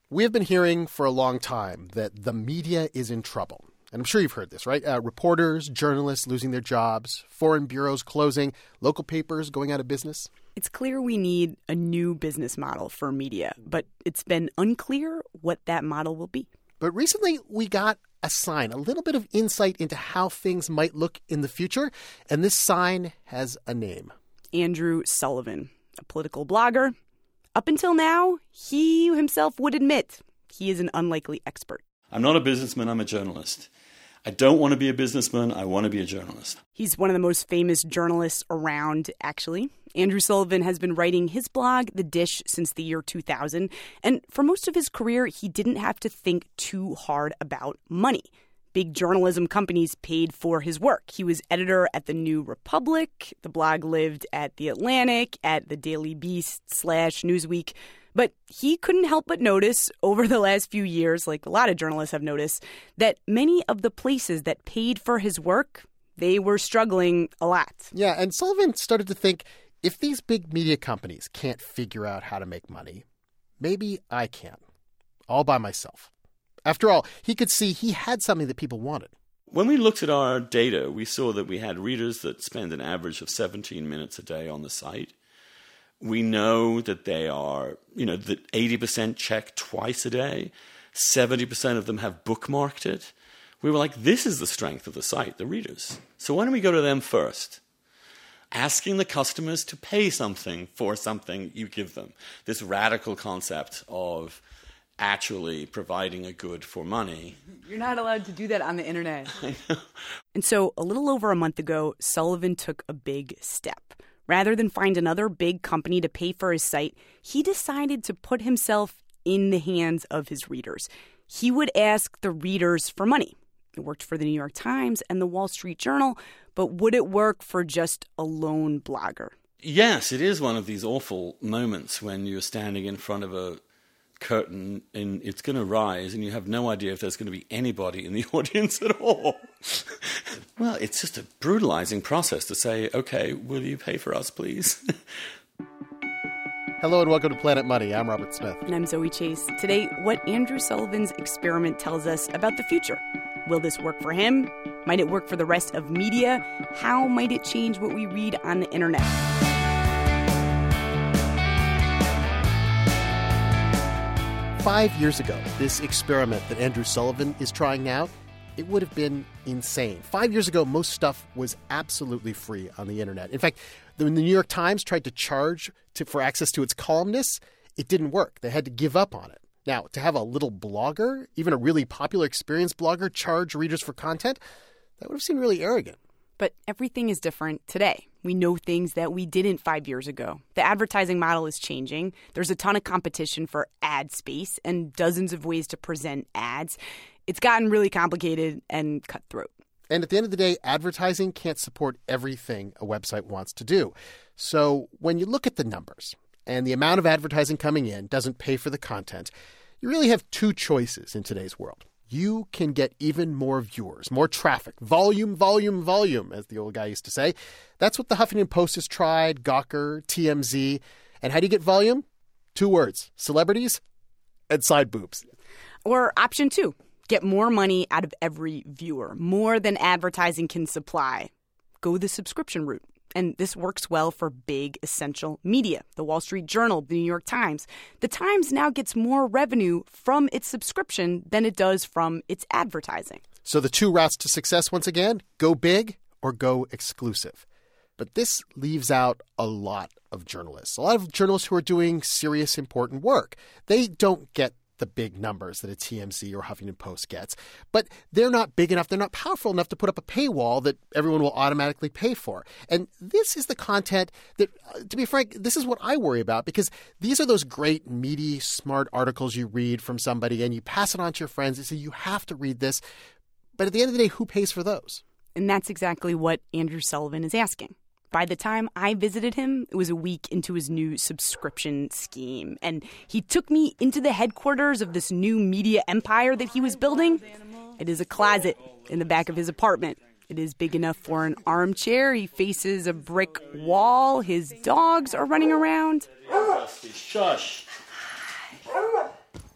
We have been hearing for a long time that the media is in trouble. And I'm sure you've heard this, right? Reporters, journalists losing their jobs, foreign bureaus closing, local papers going out of business. It's clear we need a new business model for media, but it's been unclear what that model will be. But recently we got a sign, a little bit of insight into how things might look in the future. And this sign has a name. Andrew Sullivan, a political blogger. Up until now, he himself would admit he is an unlikely expert. I'm not a businessman, I'm a journalist. I don't want to be a businessman, I want to be a journalist. He's one of the most famous journalists around, actually. Andrew Sullivan has been writing his blog, The Dish, since the year 2000. And for most of his career, he didn't have to think too hard about money. Big journalism companies paid for his work. He was editor at The New Republic. The blog lived at The Atlantic, at The Daily Beast / Newsweek. But he couldn't help but notice over the last few years, like a lot of journalists have noticed, that many of the places that paid for his work, they were struggling a lot. Yeah, and Sullivan started to think, if these big media companies can't figure out how to make money, maybe I can, all by myself. After all, he could see he had something that people wanted. When we looked at our data, we saw that we had readers that spend an average of 17 minutes a day on the site. We know that they are, that 80% check twice a day. 70% of them have bookmarked it. We were like, this is the strength of the site, the readers. So why don't we go to them first? Asking the customers to pay something for something you give them. This radical concept of actually providing a good for money. You're not allowed to do that on the internet. I know. And so a little over a month ago, Sullivan took a big step. Rather than find another big company to pay for his site, he decided to put himself in the hands of his readers. He would ask the readers for money. It worked for the New York Times and the Wall Street Journal, but would it work for just a lone blogger? Yes, it is one of these awful moments when you're standing in front of a curtain and it's going to rise and you have no idea if there's going to be anybody in the audience at all. Well, it's just a brutalizing process to say, okay, will you pay for us, please? Hello and welcome to Planet Money. I'm Robert Smith. And I'm Zoe Chase. Today, what Andrew Sullivan's experiment tells us about the future. Will this work for him? Might it work for the rest of media? How might it change what we read on the internet? 5 years ago, this experiment that Andrew Sullivan is trying now, it would have been insane. 5 years ago, most stuff was absolutely free on the internet. In fact, when the New York Times tried to charge for access to its columnists, it didn't work. They had to give up on it. Now, to have a little blogger, even a really popular, experienced blogger, charge readers for content, that would have seemed really arrogant. But everything is different today. We know things that we didn't 5 years ago. The advertising model is changing. There's a ton of competition for ad space and dozens of ways to present ads. It's gotten really complicated and cutthroat. And at the end of the day, advertising can't support everything a website wants to do. So when you look at the numbers and the amount of advertising coming in doesn't pay for the content, you really have two choices in today's world. You can get even more viewers, more traffic, volume, as the old guy used to say. That's what the Huffington Post has tried, Gawker, TMZ. And how do you get volume? 2 words, celebrities and side boobs. Or option 2, get more money out of every viewer, more than advertising can supply. Go the subscription route. And this works well for big, essential media, the Wall Street Journal, the New York Times. The Times now gets more revenue from its subscription than it does from its advertising. So the 2 routes to success, once again, go big or go exclusive. But this leaves out a lot of journalists who are doing serious, important work. They don't get the big numbers that a TMZ or Huffington Post gets. But they're not big enough, they're not powerful enough to put up a paywall that everyone will automatically pay for. And this is the content that, to be frank, this is what I worry about, because these are those great, meaty, smart articles you read from somebody and you pass it on to your friends and say, you have to read this. But at the end of the day, who pays for those? And that's exactly what Andrew Sullivan is asking. By the time I visited him, it was a week into his new subscription scheme. And he took me into the headquarters of this new media empire that he was building. It is a closet in the back of his apartment. It is big enough for an armchair. He faces a brick wall. His dogs are running around. Shush.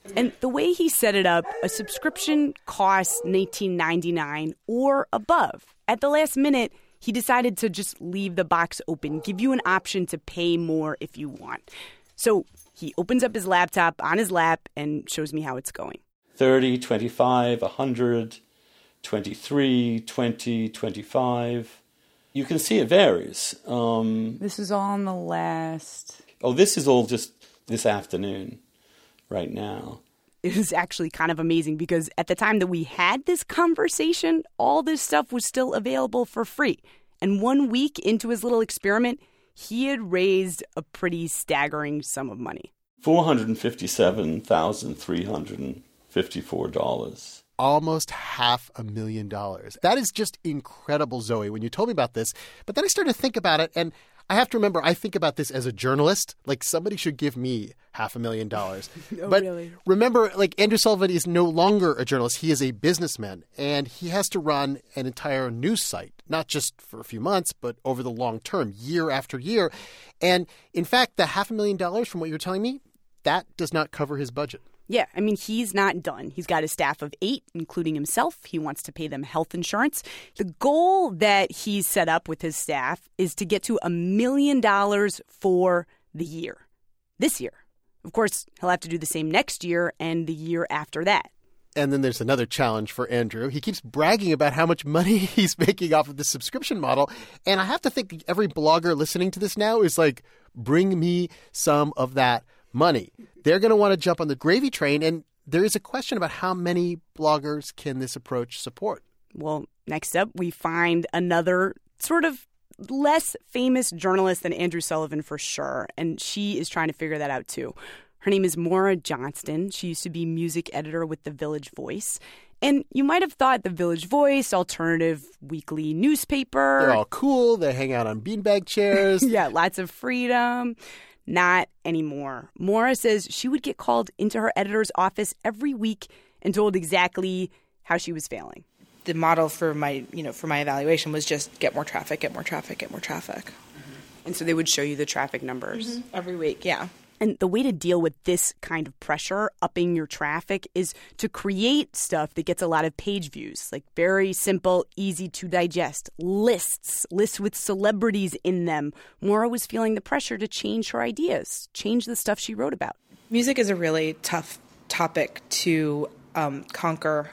And the way he set it up, a subscription costs $19.99 or above. At the last minute, he decided to just leave the box open, give you an option to pay more if you want. So he opens up his laptop on his lap and shows me how it's going. 30, 25, 100, 23, 20, 25. You can see it varies. This is all on the last... Oh, this is all just this afternoon, right now. It was actually kind of amazing because at the time that we had this conversation, all this stuff was still available for free. And 1 week into his little experiment, he had raised a pretty staggering sum of money. $457,354. Almost $500,000. That is just incredible, Zoe, when you told me about this. But then I started to think about it, and I have to remember, I think about this as a journalist. Like, somebody should give me $500,000. But really? Remember, like, Andrew Sullivan is no longer a journalist. He is a businessman, and he has to run an entire news site, not just for a few months, but over the long term, year after year. And in fact, the $500,000 from what you're telling me, that does not cover his budget. Yeah, I mean, he's not done. He's got a staff of 8, including himself. He wants to pay them health insurance. The goal that he's set up with his staff is to get to $1 million for the year. This year. Of course, he'll have to do the same next year and the year after that. And then there's another challenge for Andrew. He keeps bragging about how much money he's making off of the subscription model. And I have to think every blogger listening to this now is like, bring me some of that money. They're going to want to jump on the gravy train. And there is a question about how many bloggers can this approach support? Well, next up, we find another sort of less famous journalist than Andrew Sullivan for sure. And she is trying to figure that out too. Her name is Maura Johnston. She used to be music editor with The Village Voice. And you might have thought The Village Voice, alternative weekly newspaper. They're all cool. They hang out on beanbag chairs. Yeah, lots of freedom. Not anymore. Maura says she would get called into her editor's office every week and told exactly how she was failing. The model for my evaluation was just get more traffic, get more traffic, get more traffic. Mm-hmm. And so they would show you the traffic numbers. Every week, yeah. And the way to deal with this kind of pressure, upping your traffic, is to create stuff that gets a lot of page views, like very simple, easy to digest lists with celebrities in them. Maura was feeling the pressure to change her ideas, change the stuff she wrote about. Music is a really tough topic to conquer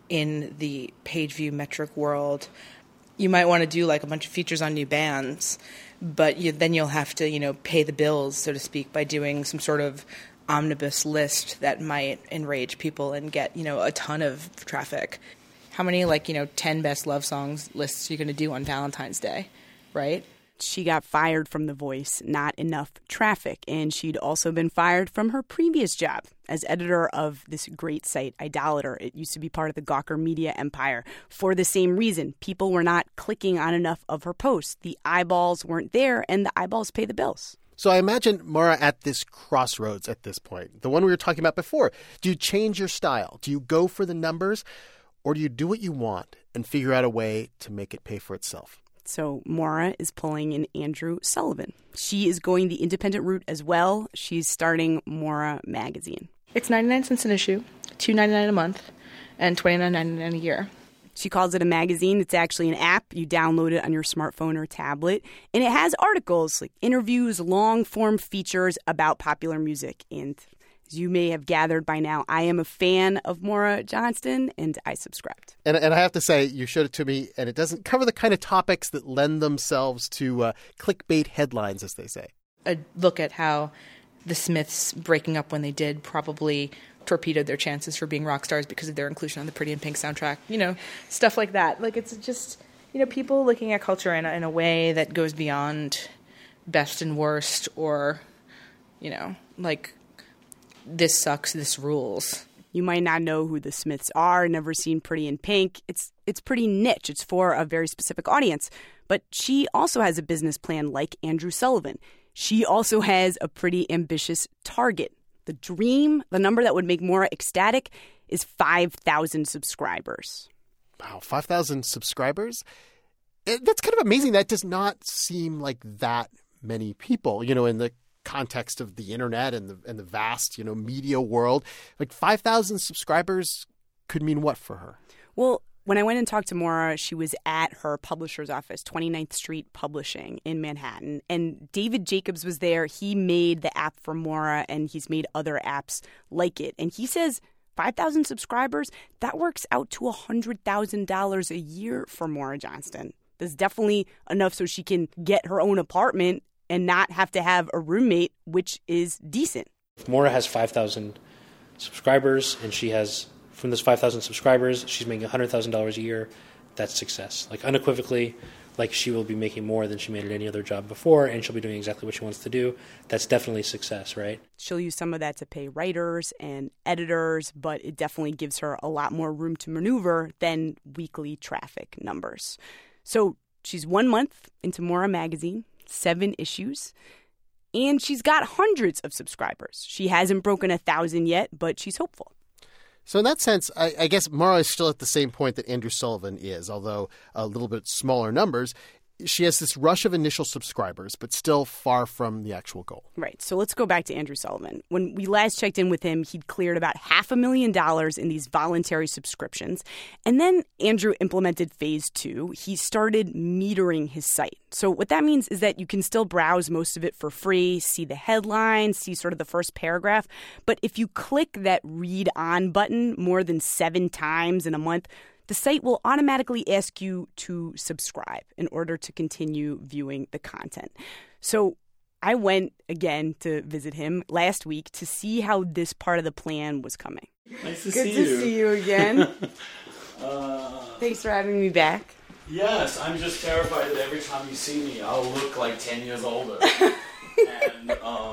in the page view metric world. You might want to do like a bunch of features on new bands, but then you'll have to, pay the bills, so to speak, by doing some sort of omnibus list that might enrage people and get, a ton of traffic. How many, 10 best love songs lists are you going to do on Valentine's Day, right? She got fired from The Voice, not enough traffic. And she'd also been fired from her previous job as editor of this great site, Idolator. It used to be part of the Gawker media empire. For the same reason, people were not clicking on enough of her posts. The eyeballs weren't there, and the eyeballs pay the bills. So I imagine Maura at this crossroads at this point, the one we were talking about before. Do you change your style? Do you go for the numbers? Or do you do what you want and figure out a way to make it pay for itself? So Maura is pulling in Andrew Sullivan. She is going the independent route as well. She's starting Maura Magazine. It's 99 cents an issue, $2.99 a month, and $29.99 a year. She calls it a magazine. It's actually an app. You download it on your smartphone or tablet. And it has articles, like interviews, long-form features about popular music. And as you may have gathered by now, I am a fan of Maura Johnston, and I subscribed. And I have to say, you showed it to me, and it doesn't cover the kind of topics that lend themselves to clickbait headlines, as they say. A look at how the Smiths breaking up when they did probably torpedoed their chances for being rock stars because of their inclusion on the Pretty in Pink soundtrack. Stuff like that. Like, it's just, people looking at culture in a way that goes beyond best and worst or, this sucks, this rules. You might not know who the Smiths are, never seen Pretty in Pink. It's pretty niche. It's for a very specific audience. But she also has a business plan like Andrew Sullivan. She also has a pretty ambitious target. The dream, the number that would make Maura ecstatic, is 5,000 subscribers. Wow, 5,000 subscribers? That's kind of amazing. That does not seem like that many people, in the context of the internet and the vast, media world. Like 5,000 subscribers could mean what for her? Well, when I went and talked to Maura, she was at her publisher's office, 29th Street Publishing in Manhattan. And David Jacobs was there. He made the app for Maura, and he's made other apps like it. And he says 5,000 subscribers, that works out to $100,000 a year for Maura Johnston. That's definitely enough so she can get her own apartment and not have to have a roommate, which is decent. If Maura has 5,000 subscribers and she has, from those 5,000 subscribers, she's making $100,000 a year, that's success. Like unequivocally, like she will be making more than she made at any other job before, and she'll be doing exactly what she wants to do. That's definitely success, right? She'll use some of that to pay writers and editors, but it definitely gives her a lot more room to maneuver than weekly traffic numbers. So she's 1 month into Maura Magazine, 7 issues, and she's got hundreds of subscribers. She hasn't broken 1,000 yet, but she's hopeful. So in that sense, I guess Maura is still at the same point that Andrew Sullivan is, although a little bit smaller numbers. She has this rush of initial subscribers, but still far from the actual goal. Right. So let's go back to Andrew Sullivan. When we last checked in with him, he'd cleared about $500,000 in these voluntary subscriptions. And then Andrew implemented phase 2. He started metering his site. So what that means is that you can still browse most of it for free, see the headline, see sort of the first paragraph. But if you click that read on button more than 7 times in a month, the site will automatically ask you to subscribe in order to continue viewing the content. So I went again to visit him last week to see how this part of the plan was coming. Nice to Good see to you. see you again. Thanks for having me back. Yes, I'm just terrified that every time you see me, I'll look like 10 years older. And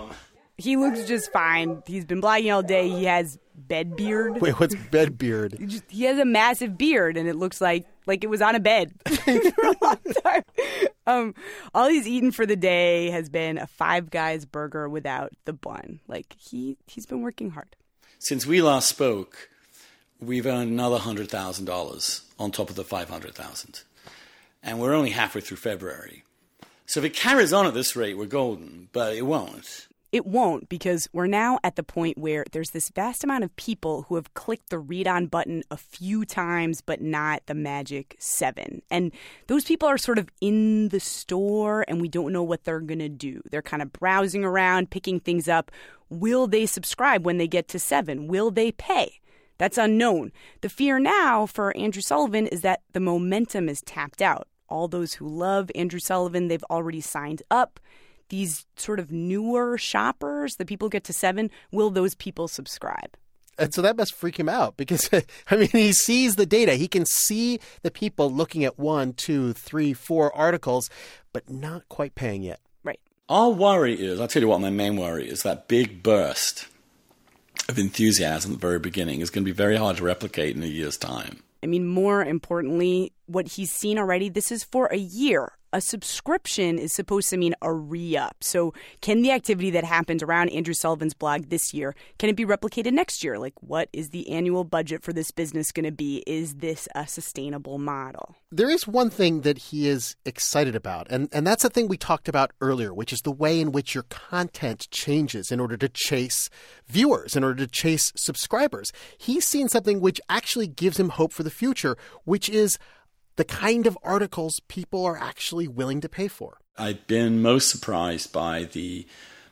He looks just fine. He's been blogging all day. He has bed beard. Wait, what's bed beard? He has a massive beard, and it looks like it was on a bed for a long time. All he's eaten for the day has been a Five Guys burger without the bun. Like, he's been working hard. Since we last spoke, we've earned another $100,000 on top of the $500,000. And we're only halfway through February. So if it carries on at this rate, we're golden, but it won't. It won't, because we're now at the point where there's this vast amount of people who have clicked the read on button a few times, but not the magic 7. And those people are sort of in the store, and we don't know what they're going to do. They're kind of browsing around, picking things up. Will they subscribe when they get to 7? Will they pay? That's unknown. The fear now for Andrew Sullivan is that the momentum is tapped out. All those who love Andrew Sullivan, they've already signed up. These sort of newer shoppers, the people get to 7, will those people subscribe? And so that must freak him out because, I mean, he sees the data. He can see the people looking at 1, 2, 3, 4 articles, but not quite paying yet. Right. Our worry is, I'll tell you what my main worry is, that big burst of enthusiasm at the very beginning is going to be very hard to replicate in a year's time. I mean, more importantly, what he's seen already, this is for a year. A subscription is supposed to mean a re-up. So can the activity that happened around Andrew Sullivan's blog this year, can it be replicated next year? Like, what is the annual budget for this business going to be? Is this a sustainable model? There is one thing that he is excited about, and that's the thing we talked about earlier, which is the way in which your content changes in order to chase viewers, in order to chase subscribers. He's seen something which actually gives him hope for the future, which is the kind of articles people are actually willing to pay for. I've been most surprised by the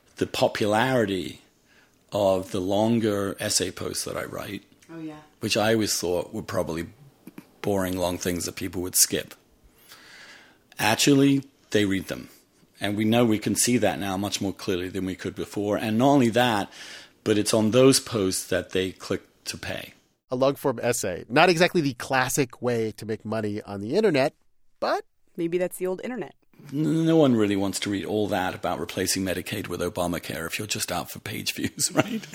popularity of the longer essay posts that I write. Oh, yeah. Which I always thought were probably boring, long things that people would skip. Actually, they read them. And we know we can see that now much more clearly than we could before. And not only that, but it's on those posts that they click to pay. A long-form essay. Not exactly the classic way to make money on the internet, but maybe that's the old internet. No one really wants to read all that about replacing Medicaid with Obamacare if you're just out for page views, right?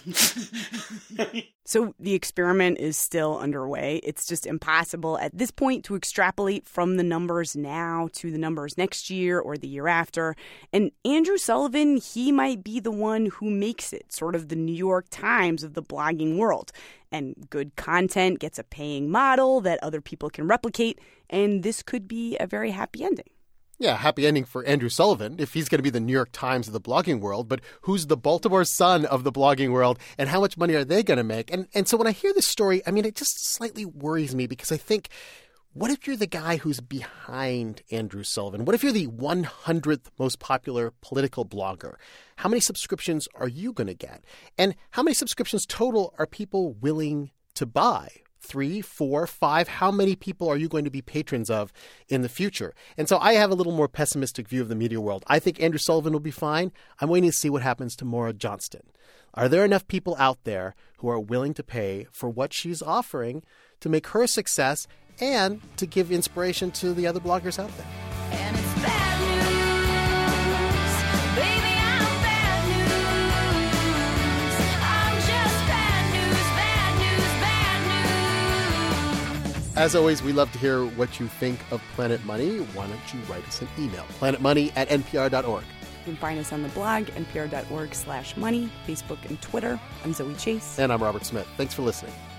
So the experiment is still underway. It's just impossible at this point to extrapolate from the numbers now to the numbers next year or the year after. And Andrew Sullivan, he might be the one who makes it, sort of the New York Times of the blogging world. And good content gets a paying model that other people can replicate, and this could be a very happy ending. Yeah, happy ending for Andrew Sullivan, if he's going to be the New York Times of the blogging world. But who's the Baltimore Sun of the blogging world, and how much money are they going to make? And so when I hear this story, I mean, it just slightly worries me because I think, what if you're the guy who's behind Andrew Sullivan? What if you're the 100th most popular political blogger? How many subscriptions are you going to get? And how many subscriptions total are people willing to buy? 3, 4, 5? How many people are you going to be patrons of in the future? And so I have a little more pessimistic view of the media world. I think Andrew Sullivan will be fine. I'm waiting to see what happens to Maura Johnston. Are there enough people out there who are willing to pay for what she's offering to make her a success and to give inspiration to the other bloggers out there? And it's bad news, baby, I'm bad news. I'm just bad news. As always, we love to hear what you think of Planet Money. Why don't you write us an email, planetmoney@npr.org. You can find us on the blog, npr.org/money, Facebook and Twitter. I'm Zoe Chase. And I'm Robert Smith. Thanks for listening.